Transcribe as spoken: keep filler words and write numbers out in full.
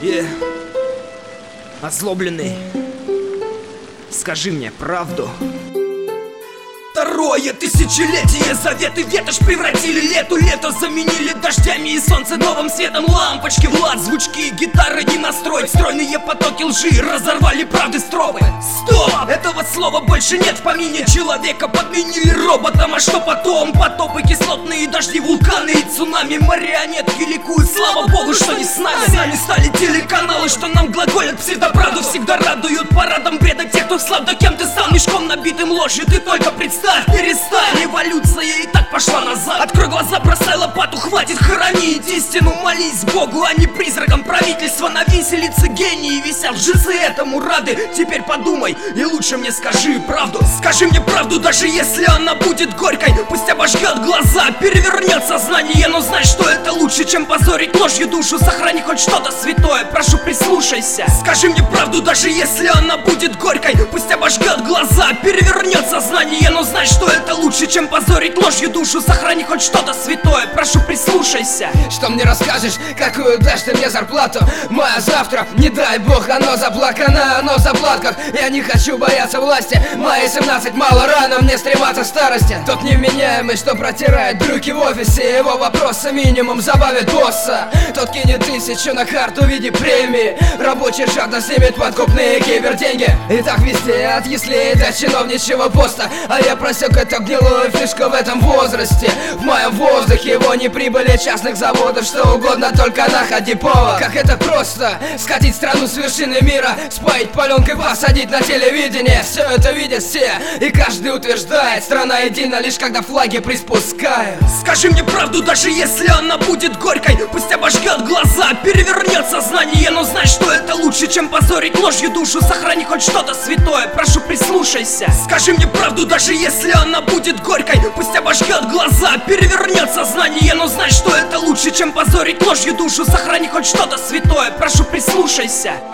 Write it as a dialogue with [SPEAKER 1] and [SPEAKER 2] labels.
[SPEAKER 1] Yeah. Озлобленный, скажи мне правду. Второе тысячелетие, заветы ветошь превратили лету. Лето заменили дождями и солнце новым светом. Лампочки в лад, звучки, гитары не настроить. Стройные потоки лжи разорвали правды стробы. Стоп! Этого слова больше нет в помине. Человека подменили роботом. А что потом? Потопы, кислотные дожди, вулканы и цунами. Марионетки ликуют, слава богу, что не с нами. С нами стали телеканалы, что нам глаголят псевдоправду. Всегда радуют парадом бреда тех, кто слаб. Да кем ты стал? Мешком набитым ложью. Ты только представь. Перестань, эволюция и так пошла назад. Открой глаза, бросай лопату, хватит хоронить истину. Молись Богу, а не призракам правительства. На виселице гении висят, лжецы этому рады. Теперь подумай и лучше мне скажи правду. Скажи мне правду, даже если она будет горькой. Пусть обожгет глаза, перевернет сознание. Но знай, что это лучше, чем позорить ложью душу. Сохрани хоть что-то святое, прошу, прислушайся. Скажи мне правду, даже если она будет горькой. Пусть обожгет глаза, перевернет сознание. Но знай, что это лучше, чем позорить ложью душу. Сохрани хоть что-то святое, прошу, прислушайся.
[SPEAKER 2] Что мне расскажешь, какую дашь ты мне зарплату? Моя завтра, не дай бог, оно заплакано, оно в заплатках. Я не хочу бояться власти, мои семнадцать мало рано мне стрематься к старости. Тот невменяемый, что протирает брюки в офисе, его вопросы минимум забавит босса. Тот кинет тысячу на карту в виде премии, рабочий жадно снимет подкупные киберденьги. И так везде, от яслей до чиновничьего поста. А я просек эту гнилую фишку в этом возрасте. В моем воздухе его не прибыли частных заводов. Что угодно, только находи повод. Как это просто, скатить страну с вершины мира, споить паленкой, посадить на телевидение. Все это видят все, и каждый утверждает: страна едина лишь когда флаги приспускают.
[SPEAKER 1] Скажи мне правду, даже если она будет горькой. Пусть обожгет глаза, перевернет сознание. Но знай, что это лучше, чем позорить ложью душу. Сохрани хоть что-то святое, прошу, прислушайся. Скажи мне правду, даже если она будет горькой. Пусть обожгет глаза, перевернет сознание. Но знай, что это лучше, чем позорить ложью душу. Сохрани хоть что-то святое, прошу, прислушайся.